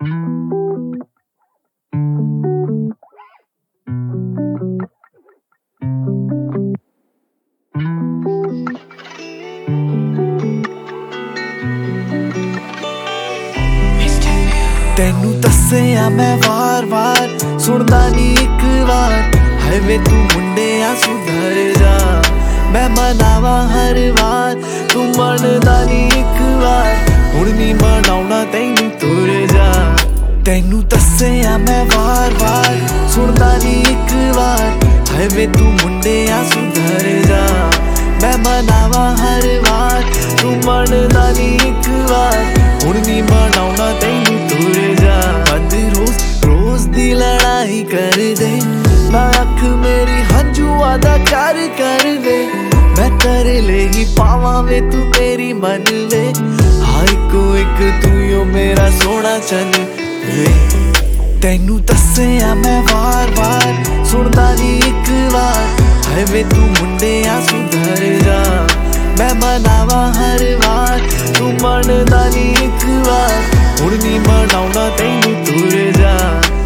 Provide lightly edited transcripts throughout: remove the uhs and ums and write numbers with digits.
तेनू दस्सिया मैं वार वार सुनदा नी इक बार, हाय वे तू मुंडिया सुधर जा। मैं मनावा हर बार तू मनदा नी इक बार, हुण नी मनाउणा तैनू तुर जा। तेनू दस्सिया मैं वार वार सुनदा नी इक बार, हाय वे तू मुंडिया सुधर जा। मैं मनावा हर बार तू मनदा नी इक बार, हुण नी मनाउणा तैनू तुर जा। बंद रोज रोज दी लड़ाई कर दे, ना अख मेरी हंजुआ दा कर वे। मैं तेरे ले ही पावां वे तू मेरी मन वे, हर को एक तू यो मेरा सोना चन वे। तेनू दस्सिया मैं वार वार सुनदा नी इक बार, हाय वे तू मुंडिया सुधर जा। मैं मनावा हर बार तू मनदा नी इक बार, हुण नी मनाउणा तैनू तुर जा।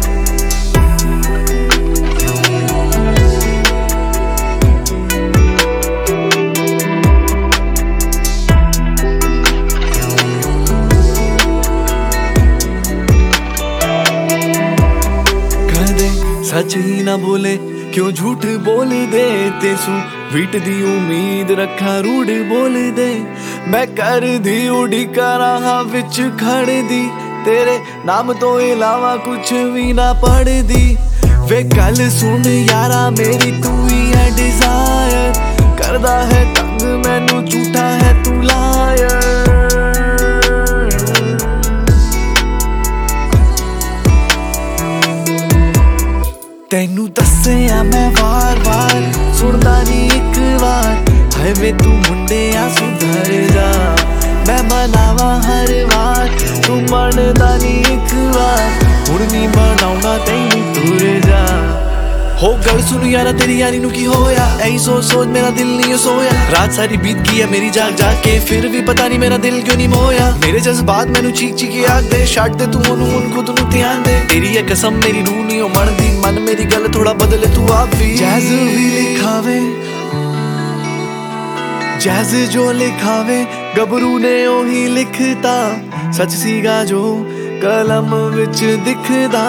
सच ही ना बोले क्यों झूठ बोल दे, तेसू वीट दी उम्मीद रखा रूढ़ बोल दे। मैं कर दी उड़ी रहा विच खड़ दी, तेरे नाम तो इलावा कुछ भी ना पढ़ दी। वे कल सुन यारा मेरी तू ही है डिजायर, करदा है तंग मैनू झूठा है तू लायर। तेनू दस्सिया मैं वार वार सुनदा नी इक बार, हाय वे तू मुंडिया सुधर जा। मैं मनावा हर बार तू मनदा नी इक बार, हुण नी मनाउणा तैनू तुर जा। हो गल सुन यारा तेरी यारी नू की होया, ऐही सोच सोच मेरा दिल नहीं सोया। रात सारी बीत गई है मेरी जाग जाग के, फिर भी पता नहीं मेरा दिल क्यों नहीं मोया। मेरे जज्बात मैनू चीख चीख के आख दे, छड्ड दे तू ओनू हुण खुद नू ध्यान दे। तेरी है कसम मेरी रूह नहीं मनदी, मन मेरी गल थोड़ा बदले तू आप भी। जैज़ भी लिखावे जैज़ जो लिखावे, गबरू ने ओही लिखता, सच सीगा जो कलम विच दिखदा।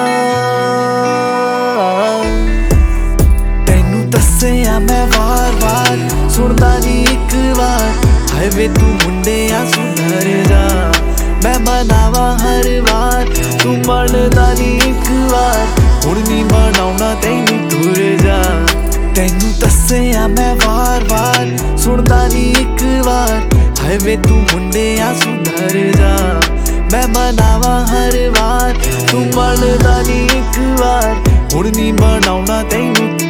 दस्सिया मैं वार वार सुनदा नी इक बार, हाय वे तू मुंडिया सुधर जा। मैं मनावा हर बार तू मनदा नी इक बार, हुण नी मनाउणा तैनू तुर जा। तेनू दस्सिया मैं वार वार सुनदा नी इक बार, हाय वे तू मुंडिया सुधर जा। मैं मनावा हर बार तू मनदा नी इक बार, हुण नी मनाउणा तैनू